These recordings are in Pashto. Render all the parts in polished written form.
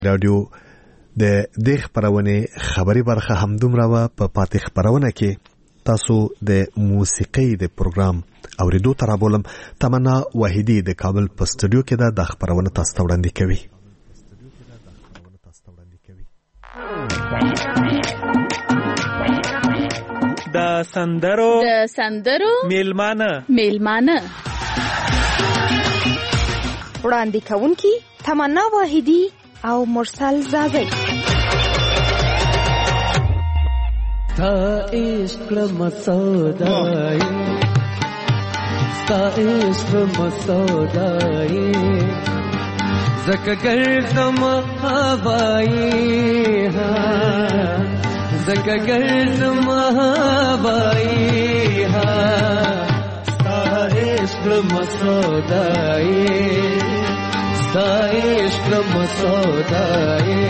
رادیو د دې خبرونه خبري برخه هم دومره په پاتې خبرونه کې تاسو د موسیقي د پروګرام اوریدو تر بولم تمنا وحیدی د کابل په سټوډیو کې د خبرونه تاسو ته وړاندې کوي. د سندرو میلمانه وړاندې کوونکی تمنا واحدی او مرسل زاغی. تا عشق مسودای زکه ګرځم هوایی ها زکه ګرځم هوایی ها تا عشق مسودای عشق مسودای.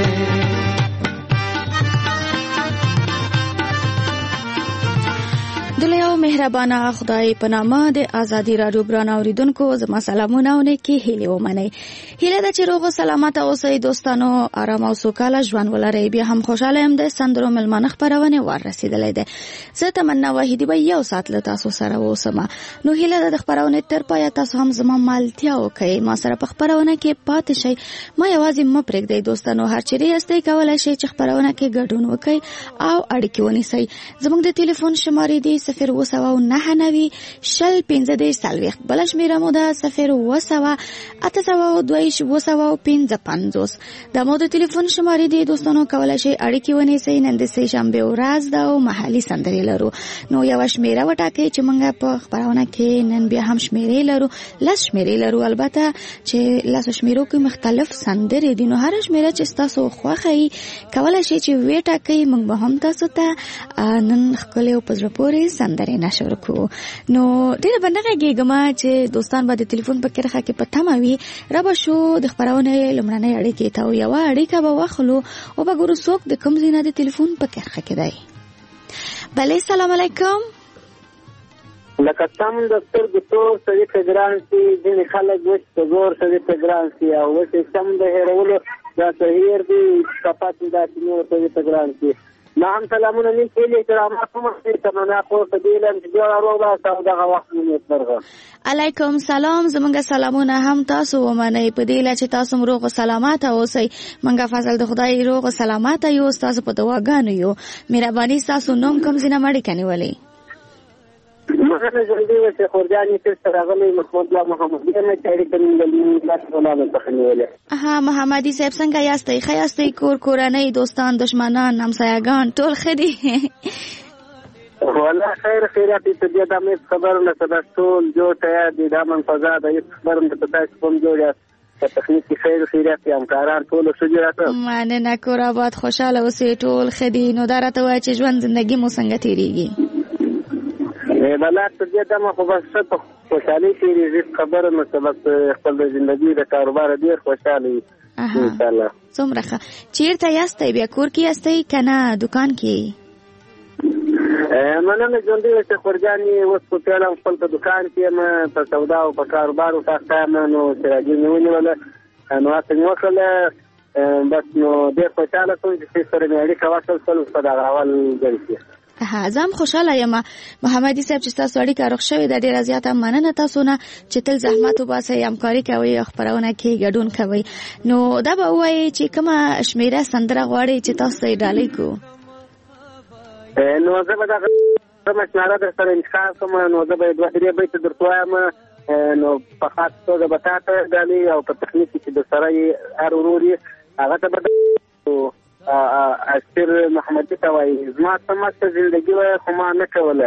دلیو مهربانه خدای په نامه د ازادي رادیو برانه اوریدونکو زما سلامونه او نیکی هیله ومنئ. هیله ده چې روغ او سلامت اوسئ دوستانو، آرام او سوکاله ژوند ولرئ. بیا هم خوشاله یم د سندرو ملمانه خبرونه ور رسیدلې ده. زه تمنا واحدی به یو ساعت له تاسو سره اوسم. نو هیله ده د خبرونه تر پای تاسو هم زما مالتیا وکړئ، ما سره په خبرونه کې پاتې شئ. ما یوازې م پرېږدئ دوستانو، هر چیرې استئ کولای شئ چې خبرونه کې ګډون وکړئ او اړیکې ونیسئ. زموږ د ټلیفون شمارې دي 079 شل 15 سالويخ بل شمیره مو ده 0 822 د مو د ټلیفون شمارې دي دوستانو، کولای شئ اړیکې ونیسئ. نن د سې شنبه ورځ ده او محلي سندرې لرو. نو یو شمیره وټاکئ چې موږ په خبرونه کې نن بیا هم شمیرې لرو، لس شمیرې لرو. البته چې لس شمیرو کې مختلف سندرې دي، نو هر شمیره چې تاسو خوښه کولای شئ چې وټاکئ، موږ به هم تاسو ته نن خپل او پزره پورې سندرې نشر کو. نو ډېر بندګېګما چې دوستان به د ټلیفون په کرخه کې پته ماوي را به شو د خبرونه لمړنۍ اړیکې ته یو اړیکه به واخلو او به ګورو څوک د کوم ځای نه د ټلیفون په کرخه کې دی. بله سلام علیکم. لکه سم د سترګو تور سړي ته ګران سي، ځینې خلک وچ په زور سړي ته ګران سي، او وچ سم د هېرولو دا څه هېر دي کپات داسې نور سړي ته ګران سي. ما هم سلامونه نیک هیلې احترامات هم تمنا پورته دیلم چې بیا روغ باسته او دغه وخت مو نیکمرغه. علیکم سلام. زمونږ سلامونه هم تاسو ومنئ په دې له چې تاسو روغ او سلامت اوسئ. مونږ فضل د خدای روغ او سلامت یو، تاسو په دعاګانو یو. مهرباني تاسو نوم کوم ځای نه مړی کنيولې؟ مهنه جلدی وسه خورجانی تر راغلی محمد الله محمدی نه چاري کني لاس ولاله تخنیولې. محمدی صاحب څنګه یاستئ؟ ښه یاستئ؟ کورنۍ دوستان دشمنان همسایگان ټول ښه دي؟ والله خیر خیرات دې دې د امید خبر نه تاسو جو ته دې د امن فضا د خبر نه تاسو کوم جوړه تخنیکی خیر خیرات همکاران ټول شجاعت مننه. کور آباد خوشاله اوسئ ټول ښه دي. نو دا راته وایي چې ژوند زندگی مو څنګه تیریږي؟ بلا ته دې دمه خو بس په خوشحالي تیریږي خبره نو سبب خپل د ژوندۍ د کاروبار ډیر خوشاله ان شاء الله. څومره ښه. چیرته یاستئ؟ بیا کور کې یاستئ کنه دکان کې؟ مننه ژوندۍ وسه خورجانی اوس په پیلم خپل په دکان کې ما په سودا او په کاروبار او تاسو نو سراجي نیولې نو تاسو نو کله بس نو ډیر خوشاله کوم چې سره مې اړیکه واصل په دغه اول ځای. زم خوشاله یم محمدی صاحب چې تاسو اړیکه روغ شوې د ډیر زیاته مننه تاسو نه چې تل زحمت وباسئ، همکاري کوئ، خبرونه کې ګډون کوئ. نو دا به وایي چې کومه شمیره سندره غواړئ چې تاسو یې ډالۍ کو؟ نو زه به دغه مشوره در سره انتخاب کوم. نو زه به دوه درې بیت درته وایم، نو په خاص توګه به تاسو ډالۍ او په تخنیک کې د سره هر ورور هغه ته به اشتر محمدی ته وایي زما تماسته زندگی وای خو ما نه کوله،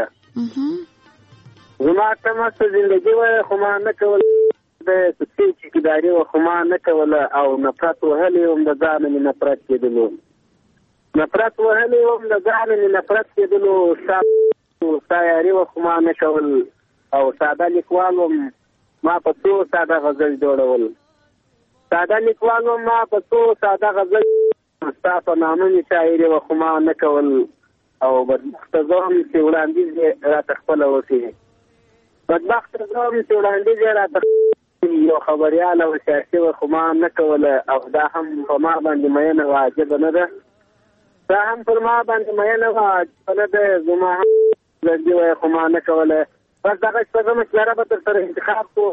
زما تماسته زندگی وای خو ما نه کوله، د سپین چکیداري و خو ما نه کوله، او نفرت وهلې وم د ځان مې نفرت کېدلو، نفرت وهلې وم د ځان مې نفرت کېدلو، سایاري و خو ما نه کول، او ساده لیکوال وم ما په څو ساده غزل جوړول، ساده لیکوال وم ما په څو ساده غزل ستا په نامه مې شاعري و خو ما نه کول، او بدبخته زه هم چې وړاندیز یې راته خپله وکړي، بدبخته زه هم چې وړاندیز یې راته یو خبریال او سیاسي خو ما نه کوله او دا هم په ما باندې مینه واجب نه ده دا هم پر ما باندې مینه واجب نه ده زما هم لږ خو ما نه کوله بس دغه څه مشوره به تر سره انتخاب کو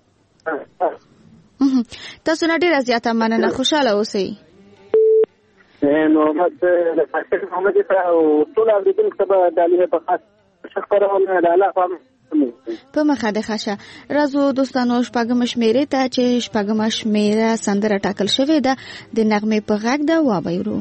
تاسو نه ډیره زیاته مننه خوشاله اوسئ نو بس د فاصل محمد او ټول اوریدونکو ته به د علي په خاص شکرونه د الله په مخه د خاشه رازو دوستانو شپږم شمیرې ته چې شپږم شمیره سندره ټاکل شوې ده د نغمې په غږ ده وابایرو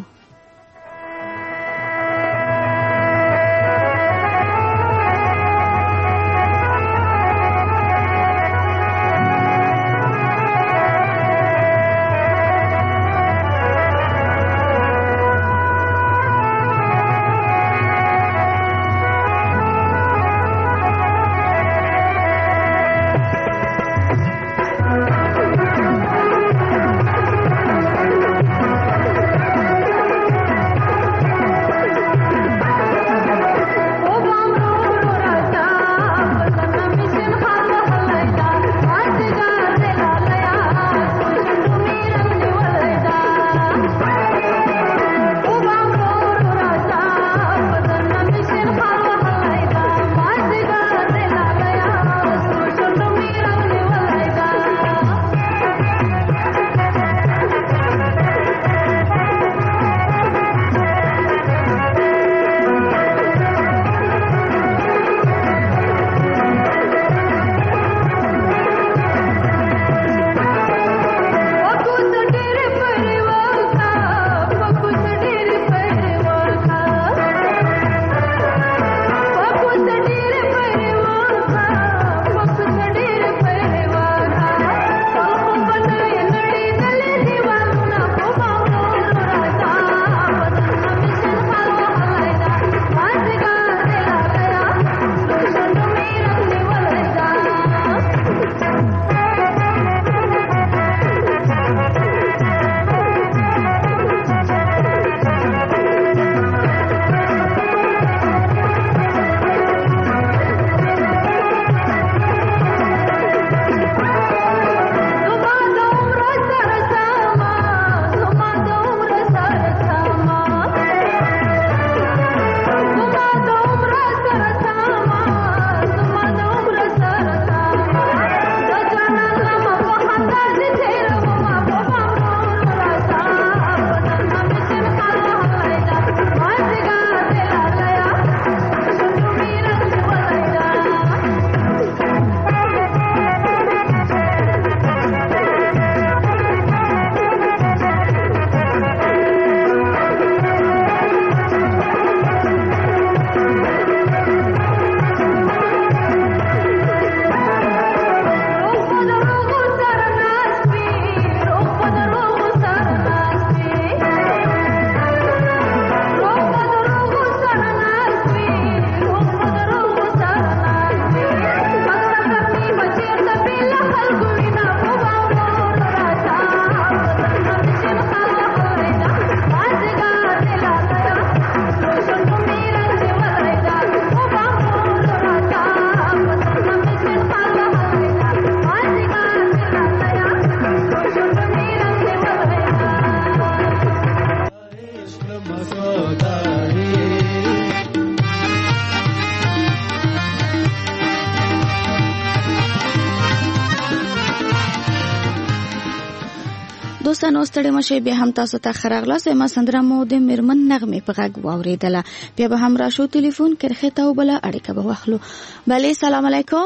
دوستانو ستړي مشه بیا هم تاسو ته خراغلاس ما سندره مو د میرمن نغمه په غږ واوریدله بیا به هم راشو ټلیفون کرخه ته وبله اړیکه به واخلو بله سلام علیکم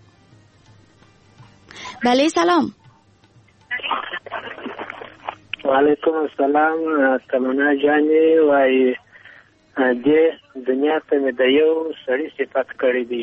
بله سلام وعلیکم السلام تمنا جانې وای دې دنیا ته مې د یو سړي صفت کړی دی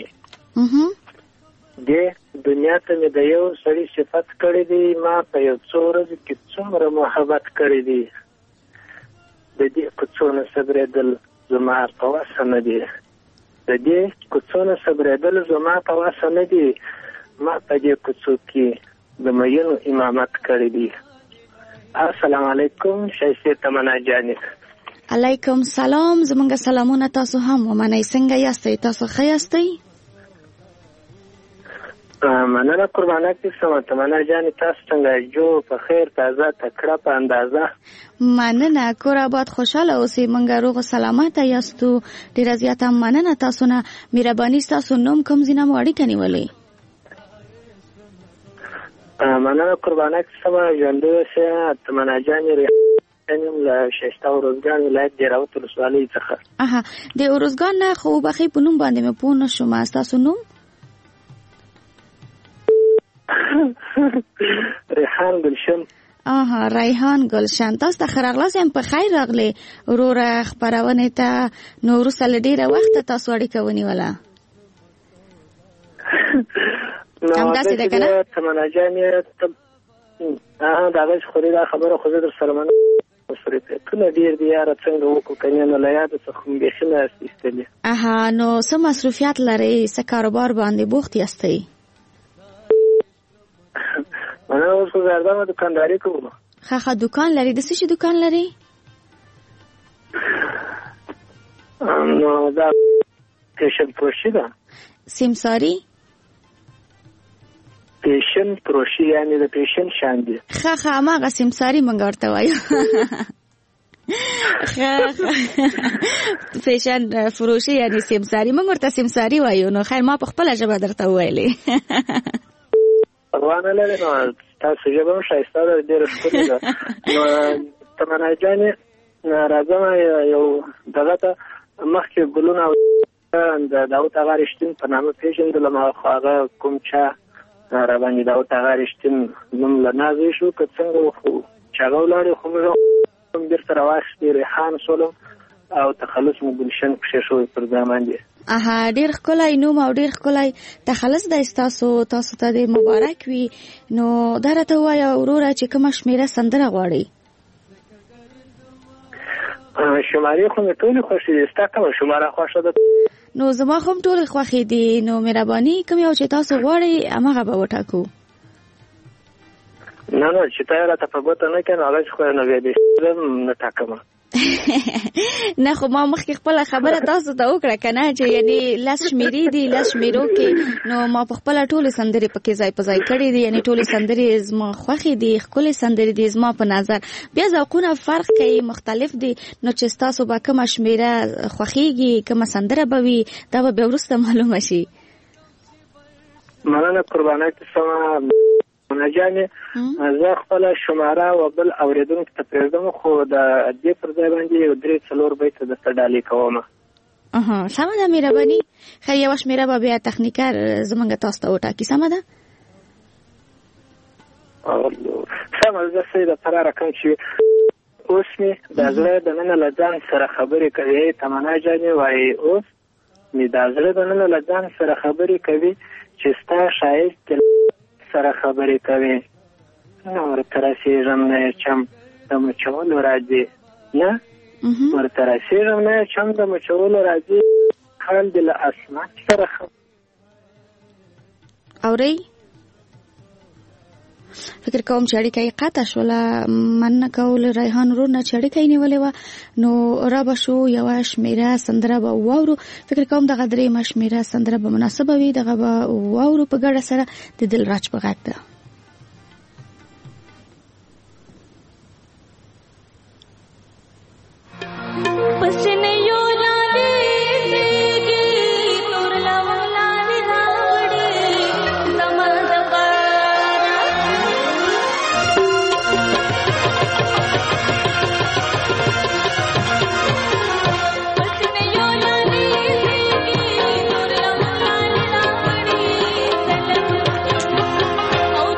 دې دنیا ته مې د یو سړي صفت کړی دی ما په یو څو ورځې کې څومره محبت کړی دی د دې کوڅونه صبرېدل زما په وس نه دی د دې کوڅونه صبرېدل زما په وس نه دی ما په دې کوڅو کې د مینو امامت کړی دی السلام علیکم شایسته تمنا جانې علیکم سلام زمونږ سلامونه تاسو هم ومنئ څنګه یاستئ تاسو ښه یاستئ مننه قربانه قسم تمنا جان تاسو څنګه جو په خیر تازه تکړه په اندازه مننه کور آباد خوشاله اوسئ منګه روغ سلامت یاستو ډیره زیاته مننه تاسو نه مهرباني تاسو نوم کوم زینه مو اړیکه نیولې مننه قربانه قسم ژوندۍ اوسئ تمنا جان یم له شیشته اروزګان ولایت د راوت ولسوالۍ څخه د اروزګان نه خو بخې په نوم باندې مې پوه نه شوم تاسو نوم ریحان گلشن ریحان گلشن تاسو ته خراغلاس هم په خیر راغلی وروره خبرونه ته نو وروسته له ډیره وخت تاسو اړیکه ونیوله همداسې ده که نه تمنا جانې دغه خوري دا خبره خو زه در سره منم مصروفیتونه ډېر دي یاره څنګه وکړو که نه نو له یاده څخه هم بیخي نه یاست ایستلي نو څه مصروفیت لرئ څه کاروبار باندې بوخت یاستئ مننه اوس خو زردامه دکانداري کوم ښه دکان لري د څه شي دکان لري نو دا پیشن پروشي ده سیمساري پیشن پروشي یعنی د پیشن شان دي ښه هماغه سیمساري موږ ورته وایو پیشن فروشي یعنی سیمساري موږ ورته سیمساري وایو نو خیر ما په خپله ژبه درته وویلې پروانه لري نو تاسو ژبه هم ښایسته ده ډېره ښکلې ده نو تمنا جانې راځم یو دغه ته مخکې ګلونه د داود اغا رښتین په نامه پېژندلم او خو هغه کوم چا راباندې داود اغا رښتین نوم له نازوی شو که څنګه خو چې هغه ولاړې خو موږ هم بېرته راواخېستې ریحان شولم او تخلص مو ګلشن کښې شوی پر ځای باندې ډیر ښکلی نوم او ډیر ښکلی تخلص دی تاسو ته د مبارک وي نو دا راته ووایه وروره چې کومه شمېره سندره غواړئ شمارې خو مې ټولې خوښې دي ستا کومه شماره خوښه ده نو زما خو هم ټولې خوښې دي نو مهرباني کوم یو چې تاسو غواړئ هماغه به وټاکو نه چې تا یې راته په ګوته نه کړې نو هغه چې خو نو بیا دې نه ټاکمه نه خو ما مخکې خپله خبره تاسو ته وکړه که نه چې یعنی لس شمېرې دي لس شمېرو کې نو ما په خپله ټولې سندرې پکې ځای په ځای کړې دي یعنی ټولې سندرې زما خوښې دي ښکلې سندرې دي زما په نظر بیا ذوقونه فرق کوي مختلف دي نو چې ستاسو به کومه شمېره خوښېږي کومه سندره به وي دا به بیا وروسته معلومه شي مننه قربانه قسمه منجانې زه خپله شماره و بل اورېدونکي ته پرېږدم خو د دې پر ځای باندې یو 3-4 بیته درته ډالۍ کوم سمه ده مهرباني خیر یوه شمېره به بیا تخنیکر زموږ تاسو ته وټاکي سمه ده سمه زه څه دپاره راکم چې اوس مې د زړه دننه له ځان سره خبرې کوي تمنا جانې وایي اوس مې د زړه دننه له ځان سره خبرې کوي چې ستا ښایست سره خبرې کوي ورته رسېږم نه چم د مچولو راځي نه ورته رسېږم نه چم د مچولو راځي حال دې له اسمان سره اورئ فکر کوم چې اړیکه یې قطع شوله مننه کول ریحان ورور نه چې اړیکه یې نیولې وه نو را به شو یوه شمېره سندره به واورو فکر کوم دغه درېیمه شمېره سندره به مناسبه وي دغه به واورو په ګډه سره د دلراج په غږ ده Oh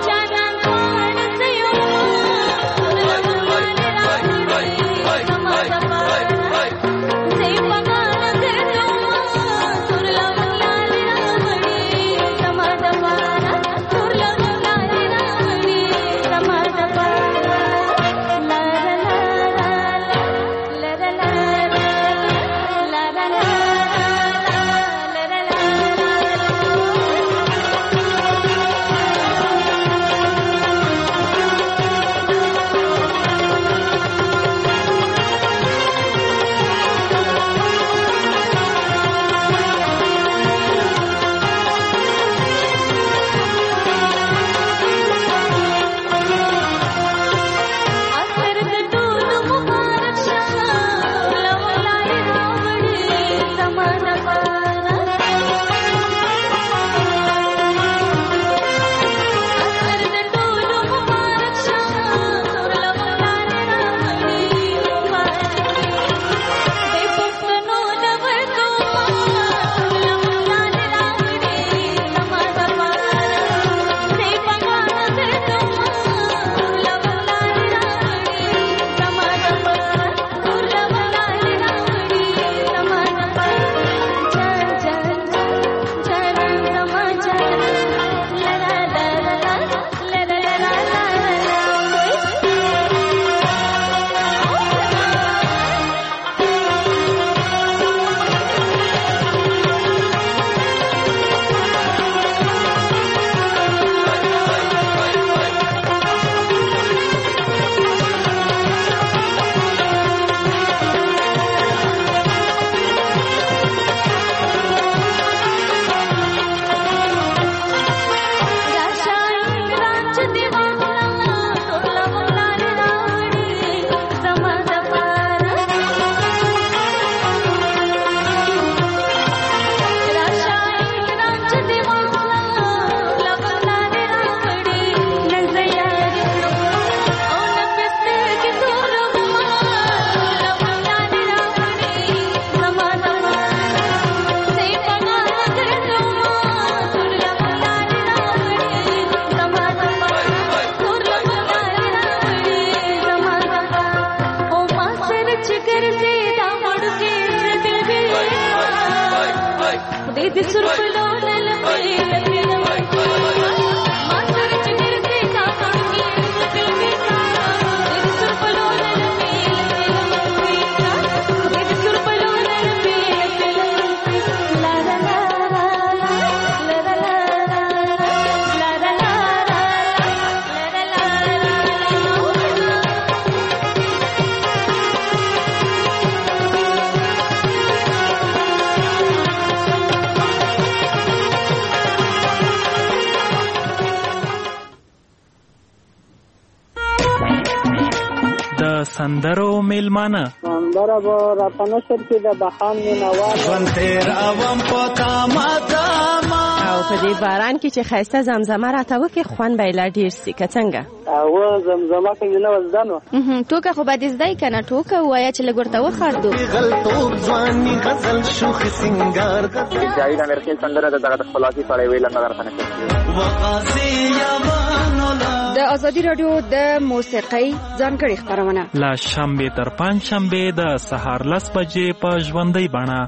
سندرو میلمانه سندره به راته نشر کې د بهان مینوال ژوند تیر اوم په تامه تامه او په دې باران کې چې ښایسته زمزمه راته وکړي خوند به یې لا ډېر سي که څنګه او زمزمه کې مې نه وزده نو ټوکه خو به دې زده یې که نه ټوکه ووایه چې لږ ورته وخاردو غلطوب ځواني غزل شوخ سنګار جاوید امرخیل سندره د دغه د خپلواکي په اړه ویله نه درته نشر وقاسي یمانولا د ازادي رادیو د موسیقۍ ځانګړې خپرونه لا شنبه تر پنځشنبه د سهار 10 بجې په ژوندۍ بڼه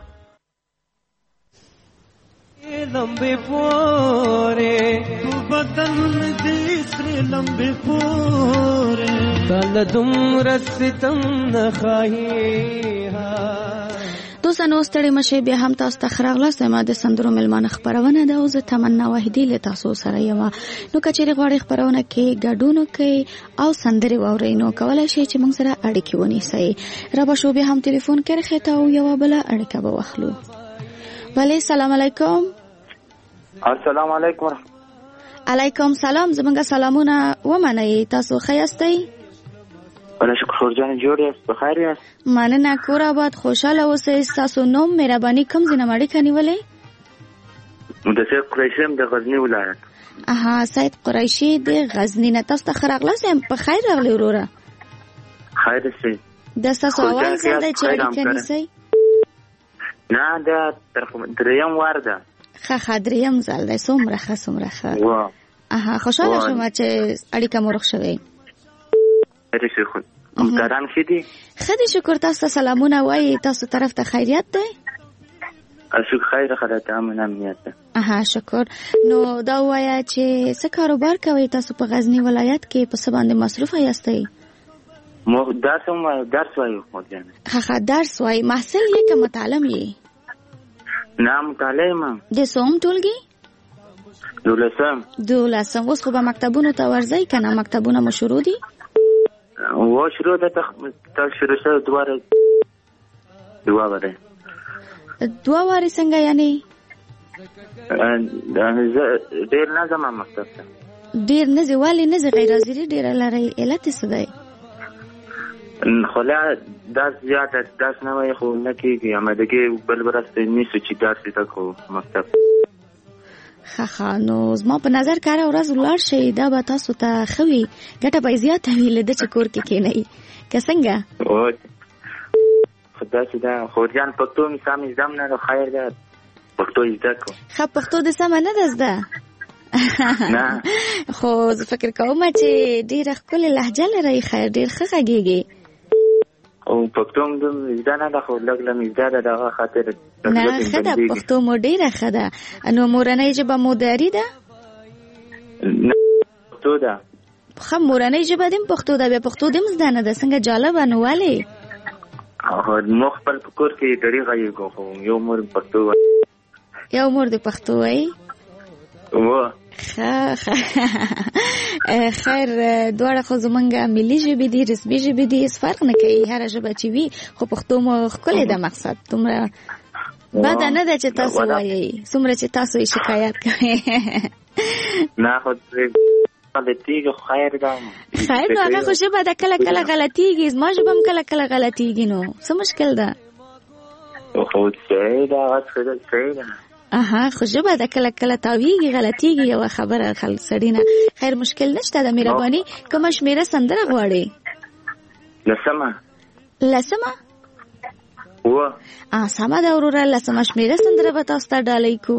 لمبه پوره بدن دې سره لمبه پوره تل دومره ستم نه خایي دوستانو ستړي مشه بیا هم تاسو ته خراغلاست ما د سندرو ملمانه خبرونه ده او زه تمنا واحدی له تاسو سره یم نو کچېری غواړي خبرونه کې ګډون کوي او سندري واوري نو کولای شي چې موږ سره اړیکه ونیسئ را به شو بیا هم ټلیفون کړئ خته او یو بل اړیکه به واخلو بله سلام علیکم السلام علیکم علیکم سلام زمونږ سلامونه ومنئ تاسو خیاستئ ولا شکر جان جوړ یاست بخیر یاست مننه کور آباد خوشاله اوسئ تاسو نوم مهرباني کوم ځای نه اړیکه نیولې د سید قریشی د غزنی ولایت اها سید قریشی د غزنی نه تاسو ته خراغلاست په خیر راغلی وروره خیر سي د تاسو اول ځل د اړیکه نیسئ نه دا دریم وار ده ښه دریم ځل دی څومره ښه اها خوشاله شوم چې اړیکه مو روغ شوې همکاران ښه دي ښه دي شکر تاسو ته سلامونه وایي تاسو طرف ته خیریت دی شکر خیر خدای ته امنیت ده اها شکر نو دا وایه چې څه کاروبار کوئ تاسو په غزنی ولایت کې په څه باندې مصروفه یاستئ مو درس وایو ښه درس وایي محصل یې که متعلم یې نه مطالعه د څوم ټولګي دولسم اوس خو به مکتبونو ته ورځئ که نه مکتبونه مو شروع دي و شروع ده تا شروع شده دوه واره څنګه یعنی ډیر نه ځم مکتب ته ډیر نه ځي ولې نه ځي غیر حاضري ډیره لرئ علت څه دی خو لا درس زیات درس نه وایي خو نه کېږي آمادګي بل ورځ نیسو چې درس زده کوو مکتب ښه نو زما په نظر که هره ورځ ولاړ شئ دا به تاسو ته ښه وي ګټه به یې زیاته وي له ده چې کور کې کښېنئ که څنګه خو داسې ده خو جان پښتو مې سمې زده نه ده خیر ده پښتو یې زده کړو ښه پښتو دې سمه نه ده زده نه خو زه فکر کوم چې ډېره ښکلې لهجه لرئ خیر ډېر ښه غږېږي او پښتو مې زده نه ده خو لږ لږ مې زده ده دغه خاطر نه ښه ده پښتو مو ډېره ښه ده نو مورنۍ ژبه مو دري ده نه پښتو ده ښه مورنۍ ژبه دې پښتو ده بیا پښتو دې زده نه ده څنګه جالبه نو ولې مو خپل په کور کې دري غږېږو خو یو مور پښتو دې پښتو وایي خیر دواړه خو زمونږ ملي ژبې دي رسمي ژبې دي هېڅ فرق نه کوي هره ژبه چې وي خو پښتو مو ښکلې ده مقصد دومره بده نه ده چې تاسو وایئ څومره چې تاسو یې شکایت کوئ نه خو غلطیږي خو خیر ده خیر نو هغه خو ژبه ده کله کله غلطیږي زما ژبه هم کله کله غلطیږي نو څه مشکل ده خو صحیح ده صحیح ده اها خو ژبه ده کله کله تاویږي غلطیږي یوه خبره سړي نه خیر مشکل نشته ده مهرباني کومه شمېره سندره غواړې لسمه سمه ده وروره لسمه شمېره سندره به تاسو ته ډالۍ کو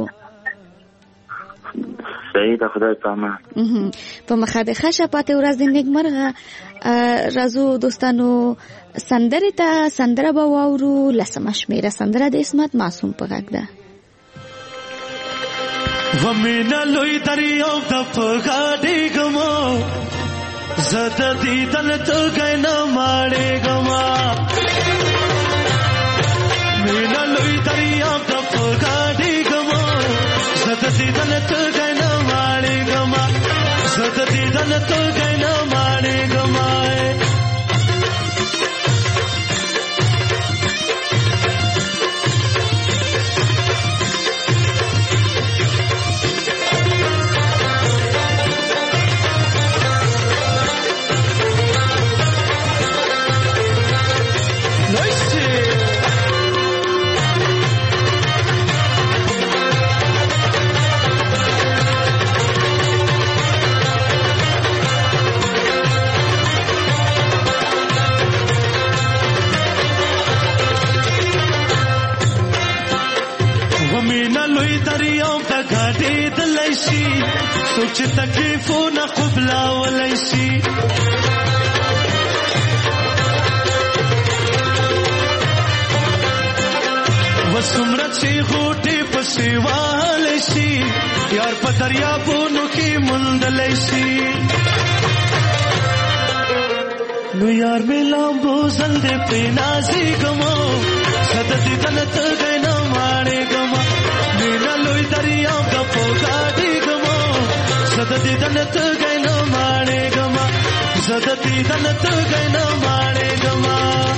صحیح ده خدای په امان په مخه د ښه شه پاتې ورځ د نیکمرغه راځو دوستانو سندرې ته سندره به واورو لسمه شمېره سندره د عصمت معصوم په غږ ده ومینا لوی دریاب د پغاډي ګمو زړه دې دلته غنا ماړې ګما مینا لوی دریاب د پغاډي ګمو زړه دې دلته غنا ماړې ګما زړه دې دلته غنا ماړې ګما सोच तकलीफों न खुबला वलैसी वसुमरत से घोटे पसेवा लैसी यार पतरिया बोनो की मुंद लैसी नो यार मिला बोझल दे पे नाजी गमो सदती दलत गए न मारे गमा मेरा लोई दरिया का पोगाड़ी सदती दलत गए न मारे गमा सदती दलत गए न मारे गमा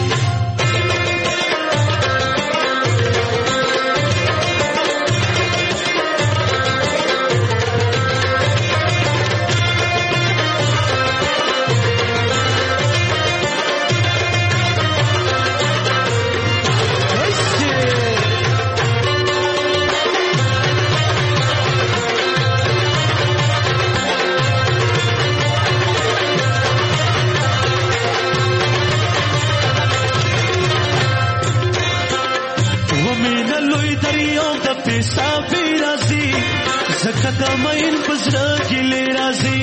कदमइन पसरा गिले राजी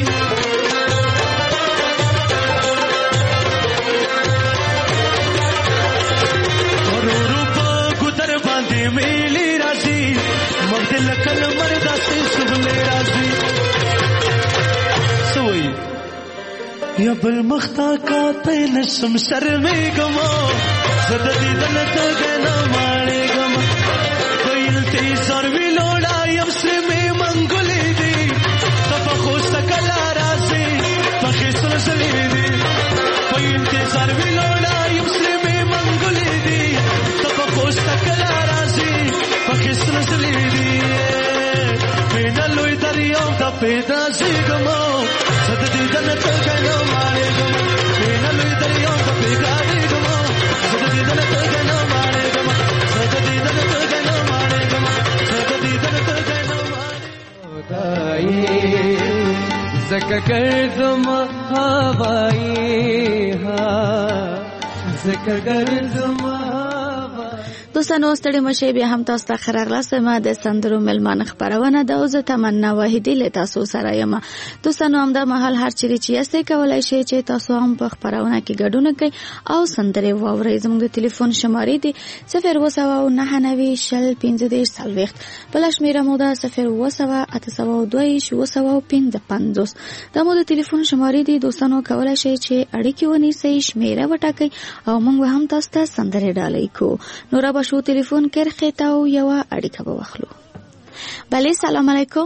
और रूपा गुदर बांधे मेले राजी मर्द लकल मर्दा से सुबले राजी सोई या बल मख्ता का पेन शमशर में गमा सददी दलत गना मारे गमा कोयल ते सर्वी लोड़ा यमसे में सलीदी कोई इंतजार भी लोड़ा मुस्लिम मंगोली दी तब खोज तकला राजी पकिस्तान सलीदी बिना लोई दरिया दा पैदा सी गमो सददी दलत गनो मारे गमो बिना लोई दरिया दा पैदा सी गमो सददी दलत गनो मारे गमो सददी दलत गनो मारे गमो सददी दलत गनो मारे زکه گردم هوایی ها زکه گردم دوستانو ستړي مشه بیا هم تاسو ته خراغلاس ما د سندرو ملمان خبرونه د اوزه تمنا واحدی له تاسو سره یم. دوستانو هم د محل هر چیرې چې یاستئ کولای شئ چې تاسو هم په خبرونه کې ګډون کړئ او سندرې واورئ. زموږ د ټلیفون شمارې دی 029901540 بل شمیره مو ده 0280255. دا مو د ټلیفون شمارې دی. دوستانو کولای شئ چې اړیکې ونیسئ، شمیره وټاکئ او موږ هم تاسو ته سندرې ډالۍ کوو. نورا باشو تلیفون کرخه تاو یوا اړیکه به واخلو. بله سلام علیکم.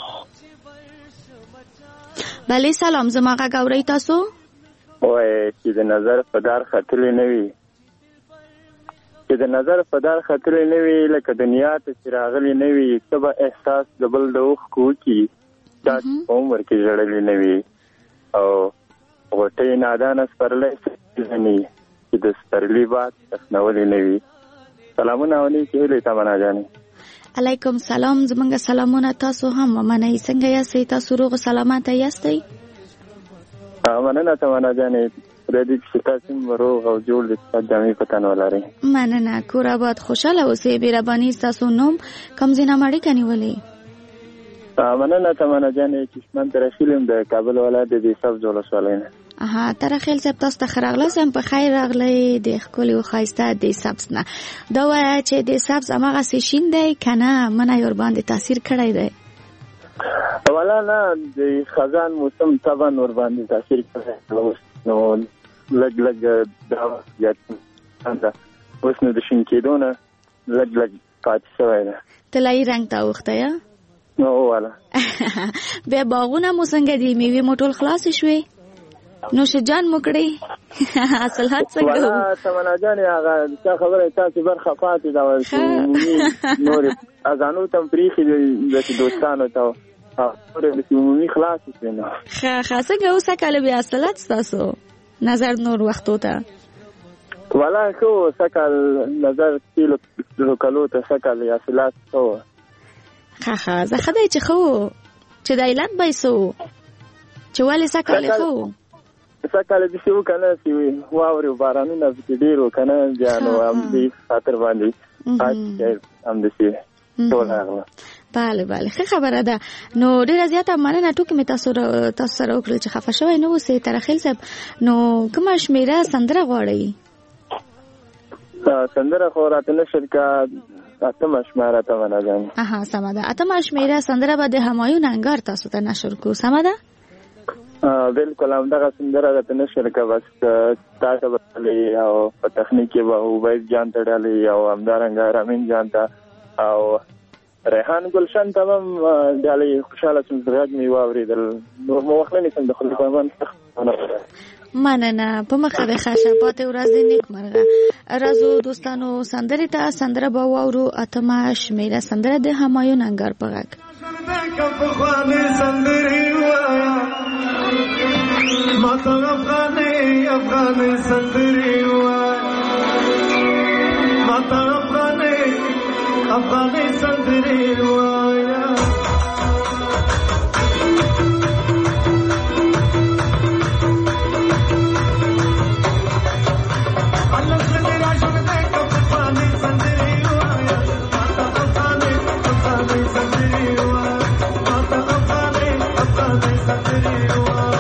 بله سلام، زما غږ اورئ تاسو؟ وای چې د نظر په دار خطرې نه وي، چې د نظر په دار خطرې نه وي، لکه دنیا ته چې راغلي نه وي، ته به احساس د بل د اوښکو وکړي دا عمر کې ژړلي نه وي. او غوټۍ نادانه سپرلی ځني چې د سپرلي باد تخنولې نه وي. سلامونه علیکم هیله تمنا جانې. علیکم سلام، زمونږ سلامونه تاسو هم ومنئ. څنګه یاستئ؟ تاسو روغ سلامت یاستئ؟ مننه تمنا جانې، خدای دې چې تاسو روغ او جوړ دې جامې په تن ولرئ. مننه، کور آباد خوشاله اوسئ. مهرباني ستاسو نوم کوم ځای نه مړی کنیولئ؟ مننه تمنا جانې، چشمن ترخیلم د کابل ولایت د سبز ولسوالۍ نه. ترخیل صاحب تاسو ته خراغلاس هم په خیر راغلی د ښکلي او ښایسته د سبز نه. دا وایه چې د سبز هماغسې شین دی که نه منه یې ورباندې تاثیر کړی دی؟ ولا نه د خزان موسم طبعا ور باندې تاثیر کوي نو لګ دا یاد اوس نو د شین کېدو نه لګ پاتې شوی ده. طلایي رنګ ته اوښته یا نو والا بیا باغونه مو څنګه دي؟ میوې مو ټول خلاص شوې؟ نوش جان مو کړې؟ حاصلات څنګه وو؟ ولا تمنا جان هغه څه خبره تاسو برخه پاتې دا ول نور اذانو تم پریخي د دوستانو ته او د عمومي خلاص شي نو څنګه اوسه کله بیا حاصلات تاسو نظر نور وختو ته ولا شو سکل نظر کیلو کلو ته سکل حاصلات تو زه خدای چې خو چې د علت بایسو چې ولې سکل خو سکل دې شو کنه چې واوري بارانونه دې ډیرو کنه ځانو هم دې خاطر باندې هم دې ټول هغه بله ښه خبره ده. نو ډیره زیاته مننه ټوکې مې تاسو سره وکړل چې خفه شوی نه اوسئ ترخیل صاحب. نو کومه شمیره سندره غواړئ؟ سندره خو راته نشر کا اتمه شمیره ته ونه ځم. سمه ده. اتمه شمیره سندره به د همایون انګار تاسو ته نشر کو. سمه ده بالکل همدغه سندره راته نشر کا بس تاسو به او په تخنیک کې به عبید جان ته ډالې او همدارنګه رامین جان ته او ریحان گلشن تمام ډالې خوشاله سم درګ می واوریدل نو مو وخت نه څنګه خلک باندې مننه په مخه د خشبات ورځ دې نیک مرغه. راځو دوستانو سندره ته سندره به واورو. اتمه شمیره سندره د همایون انګار په غږ. افغاني سندري رواية الله سندري عشان ذاك افغاني سندري رواية افغاني سندري رواية افغاني سندري رواية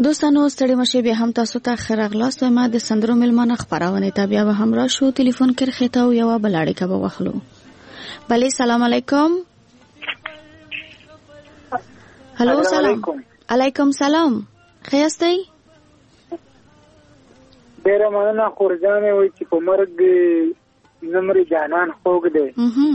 دوستانو ستړي مشه بیا هم تاسو ته ښه راغلاست وایم د سندرو میلمانه خپرونې ته بیا به هم راشو ټلیفون کرښې ته او یوه بله اړیکه به واخلو. بلې سلام علیکم. هلو سلام علیکم. سلام ښه یاستئ؟ ډېره مننه خورجانې. وایي چې په مرګ نمر جانان خوږ دی،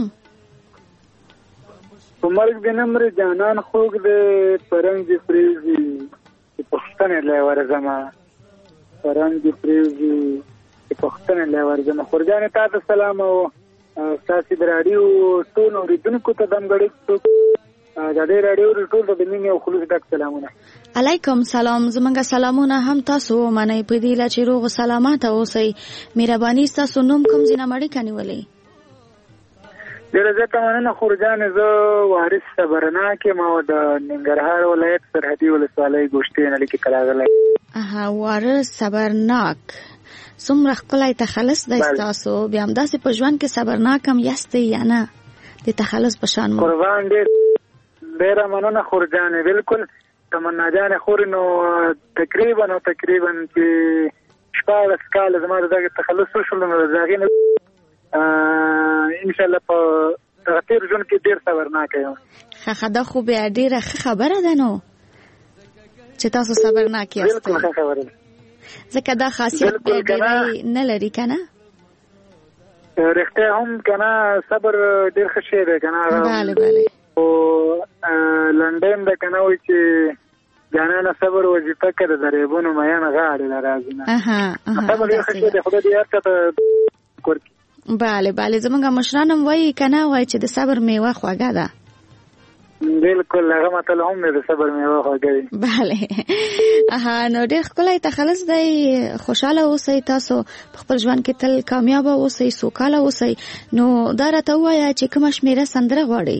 په مرګ د نمر جانان خوږ دی، پرنګ دې پرېږدي چې پوښتنې لی ورځمه، پرنګ دې پرېږدي چې پوښتنې لی ورځمه. خورجانې تا ته سلام او ستاسې د راډیو ټولو اورېدونکو ته دمګړی د دې راډیو ټول ته د مینې او خلوص ډک سلامونه. علیکم سلام. زمونږ سلامونه هم تاسو ومنئ په دې هیله چې روغ و سلامته اوسئ. مهرباني ستاسو نوم کوم ځای نه اړیکه نیولې؟ ډېره زیاته مننه خورجانې. زه وارث صبرناک یم او د ننګرهار ولایت سرحدي ولسوالۍ ګوشتې نړۍ کې راغلی. وارث صبرناک څومره ښکلی تخلص دی ستاسو. بیا همداسې په ژوند کې صبرناک هم یاستئ یا نه؟ د تخلص په شان قربان ډېره مننه خورجانې. بالکل تمنا جانې خورې نو تقریبا چې 14 کاله زما د دغه تخلص وشول نو د هغې نه انشاءالله په دغه تېر ژوند کې ډېر صبرناکه یم. ښه دا خو بیا ډېره ښه خبره ده نو چې تاسو صبرناک یاستئ. بالکل ښه خبره ده ځکه دا خاصیت بیا ډېری نه لري که نه؟ رښتیا هم که نه صبر ډېر ښه شی دی که نه. بله بله. خو لنډیم ده که نه وایي چې جانانه صبر وظیفه که د دریبونو میان غاړې له راځي نه. صبر ډېر ښه شی دی. خدای دې هر چا ته ورکړي. بله بله. زمونږ مشران هم وایي که نه وایي چې د صبر میوه خوږه ده. بالکل هغه متل هم دی د صبر میوه خوږه وي. بله. نو ډېر ښکلی تخلص دی. خوشحاله اوسئ تاسو په خپل ژوند کې تل کامیابه اوسئ سوکاله اوسئ. نو دا راته ووایه چې کومه شمېره سندره غواړئ؟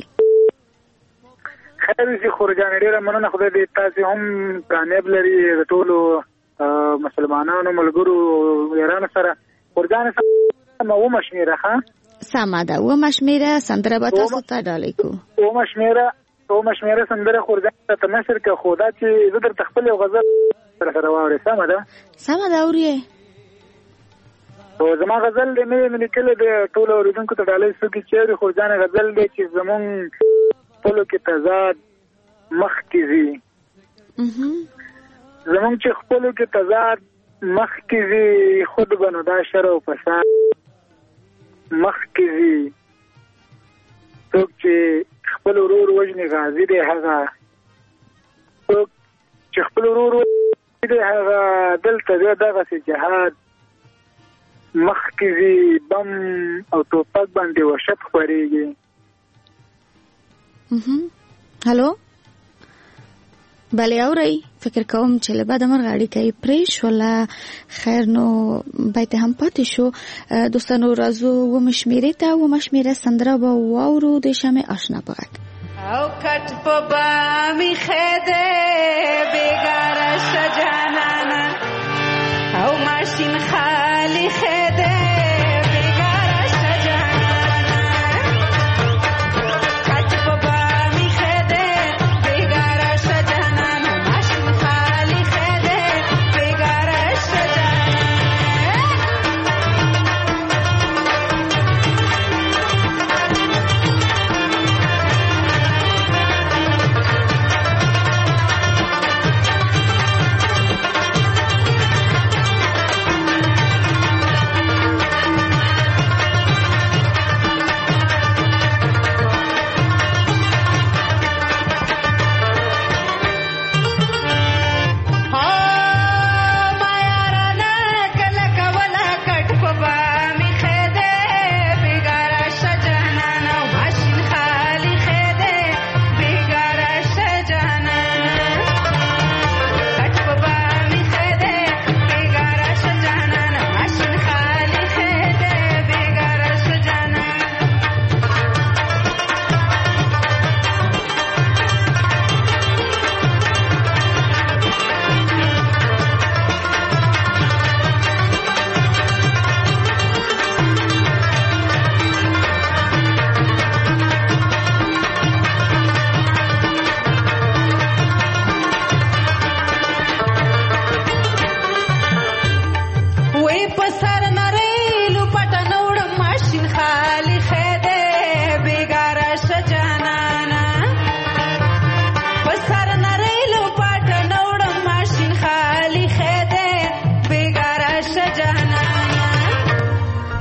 خیر وي خورجانې ډېره مننه. خدای دې تاسې هم کامیاب لري د ټولو مسلمانانو ملګرو یارانو سره. خورجانې سمه 9 شمېره ښه؟ سمه ده 9 شمېره سندره به تاسو ته ډالۍ کړو. 9 شمېره سندره خورجانې راته نشر کړه. خو دا چې زه درته خپل یو غزل سره واورې سمه ده؟ سمه ده اورې. خو زما غزل دی مې لیکلی دی ټولو اورېدونکو ته ډالۍ څوکې چېرې خورجانې غزل دی چې زمونږ خپلو کې تضاد مخکې ځي. زمونږ چې خپلو کې تضاد مخکې ځي خود به نو دا شر او فساد مخکې ځي. څوک چې خپل ورور وژني غازي دی هغه، څوک چې خپل ورور وژني دی هغه دلته دی دغسې جهاد مخکې ځي. بم او ټوپک باندې وحشت خورېږي. هلو بله اورئ. فکر کوم چې له بده مرغه اړیکه یې پرې شوله. خیر نو باید هم پاتې شو. دوستانو راځو 9 شمېرې ته. 9 شمېره سندره به واورو د شمع اشنا په غږ. او کټ په بامي خده بیګاره شجانانا او ماشین خالی خده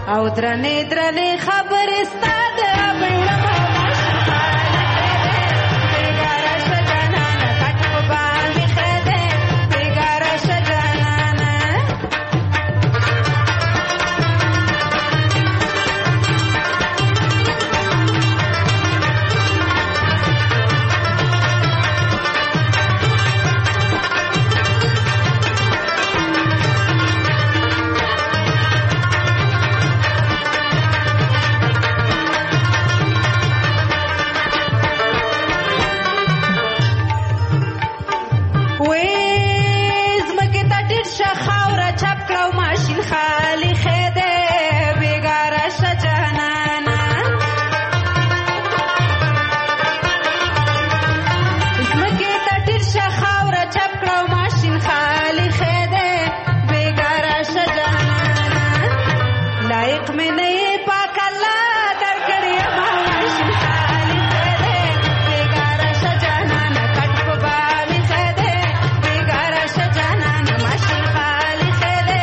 او درنې درنې خبرې ستا د بیړه په ماشین خاله بیګا راشه جانانه کټ په باندې ښه دی بیګا راشه جانانه خالی خده بیگاره شجانانا اسمکی تطیر شخاور چپکلو ماشین خالی خده بیگاره شجانانا لائق میں نئی پاک اللہ در کری اما ماشین خالی خده بیگاره شجانانا کٹ پبامی خده بیگاره شجانانا ماشین خالی خده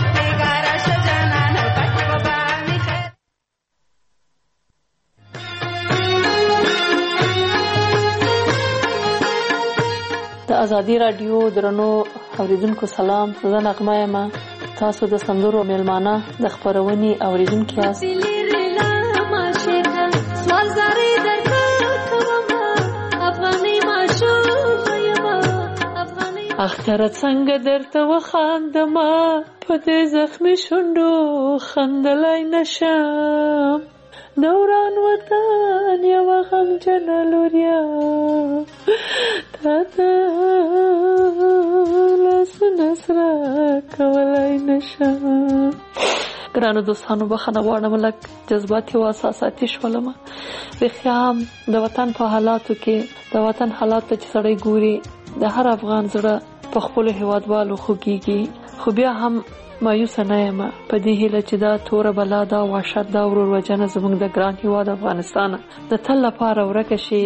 د ازادي رادیو درنو اوریدونکو سلام، زه نغمه یم. تاسو د سندرو میلمانه د خپرونې اوریدونکي یاست. اختره څنګه درته وخاندمه په دې زخمي شونډو خندلای نشم دوران وطن یوه غمجنه لوریا تا ته لاسونه سره کولی نشم. ګرانو دوستانو بخښنه غواړم لږ جذباتي او احساساتي شولم. رښتیا هم د وطن په حالاتو کې د وطن حالاتو چې سړی ګوري د هر افغان زړه په خپلو هېوادوالو خوږېږي، خو بیا هم مایوسه نه یم په دې هیله چې دا توره بلا دا وحشت دا ورور وژنه زموږ د ګران هېواد افغانستان د تل لپاره ورکه شي.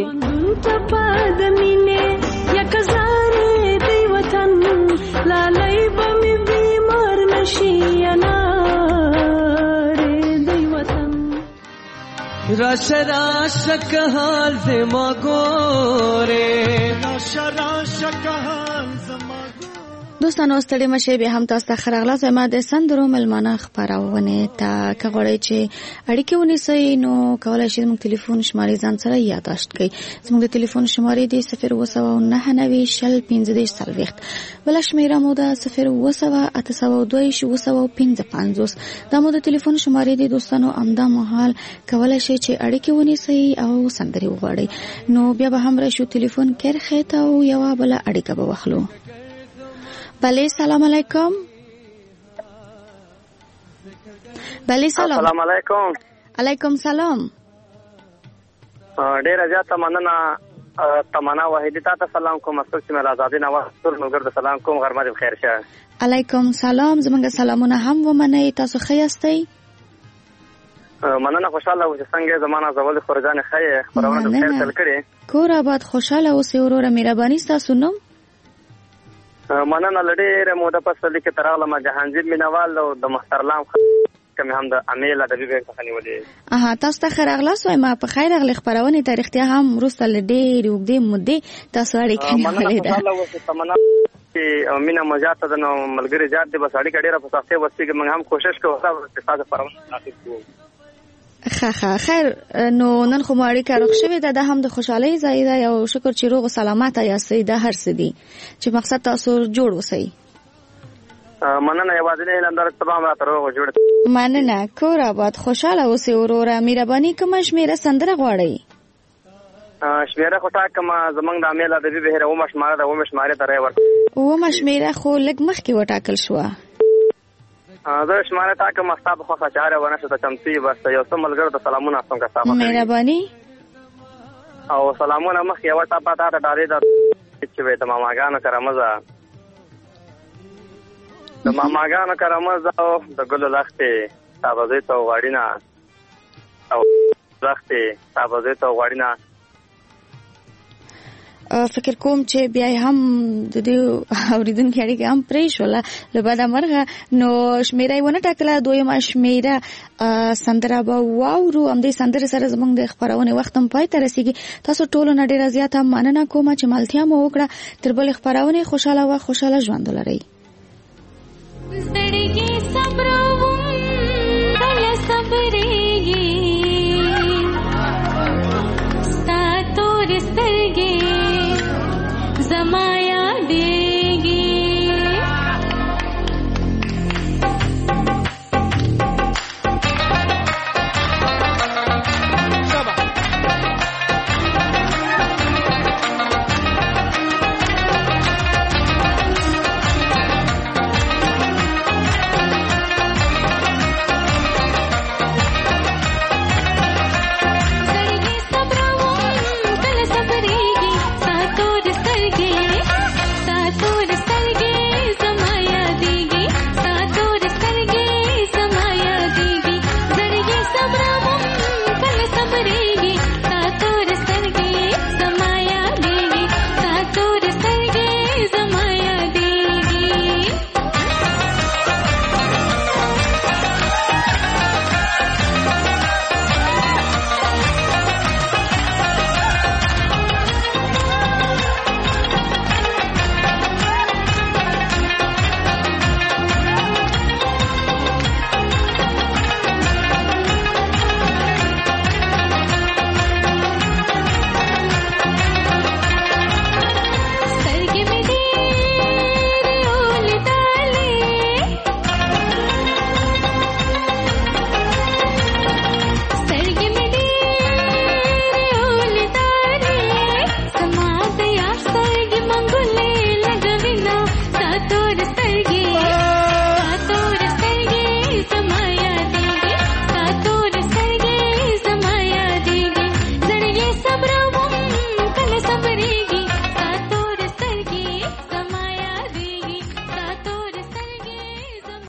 راشه راشه که حال زما ګورې راشه راشه که حال زما دوستانو ستړي مشه به هم تاسو ته خراغلا زما د سندرو ملمانه خبرونه ته کغړی چې اړیکه ونیسئ نو کولای شئ موږ ټلیفون شمارې ځان سره یاداشت کړئ. زموږ د ټلیفون شمارې دی 0299015 بل شمیره مو ده 02802 دا مو د ټلیفون شمارې دی دوستانو. امدا مهال کولای شئ چې اړیکه ونیسئ او سندري وغواړئ نو بیا به هم راشو ټلیفون کرخه ته او یو بل اړیکه به واخلو. بله سلام علیکم. بله سلام. السلام علیکم. علیکم سلام. ډیره زیاته مننه تمنا واحدی ته سلام کوم. اصل چې مې آزادی نواز ټول ملګر د سلام کوم. غرمه دې بخیر شه. علیکم سلام. زمونږ سلامونه هم ومنئ. تاسو ښه یاستئ؟ مننه خوشاله اوسئ. څنګه زمانہ زول خورجان خیر خبرونه د خیر تل کړي. کور آباد خوشاله اوسئ وروره. مهرباني ستاسو نوم؟ مننه لډیره موده پس لیکه تراغلم جهانگیر مینوال او د محترم کمی هم د امیل ادبی بیگ څخه نیولې. تاسو ته خراغلاس وایم په خیر غل خبرونه تاریخي هم روسته لډیر وګدې مودې تاسو اړیکې نیولې ده. مننه اوسه تمنا چې مینا مزاته د ملګری زیات دي بس اړیکې ډیره په سختي وسې کې موږ هم کوشش کوو چې تاسو پرونه تاسو کوو. خیر نو نن خو ماړی کار خوشوي ده هم د خوشحالي ځای ده او شکر چې روغ سلامت یاستئ. د هر څه دي چې مقصد تاسو جوړ وسی. مننه یوازې نه لندر تمام را تر جوړ. مننه کور آباد خوشاله اوسئ وروره. مهرباني کوم شمیره سندره غواړئ؟ شمیره خو تا کوم زمنګ د امیل ادبی بهره و مشماره د و مشماره ترې ورته و مشمیره خو لګ مخ کې وټاکل شو. دا شماره تا کوم استاد خو خاطر ونه شته چمتي بس یو څو ملګر د سلامونه استم کا صاحب. مهرباني او سلامونه مخ یو تا پتا ته ډارې دا چې وې د ماماګانو کرامزه د ماماګانو کرامزه او د ګل لختې تابوزې ته غاړینا او لختې تابوزې ته غاړینا. فکر کوم چې بیا هم د دې اوریدونکو اړیکه هم پرې شوله له بده مرغه نو شمیره یې ونه ټاکله دویمه شمیره سندره به واورو همدې سندرې سره زموږ د خپرونې وخت هم پای ته رسیږي تاسو ټولو نه ډېره زیاته مننه کوم چې ملتیا مو وکړه تر بلې خپرونې خوشحاله ژوند ولرئ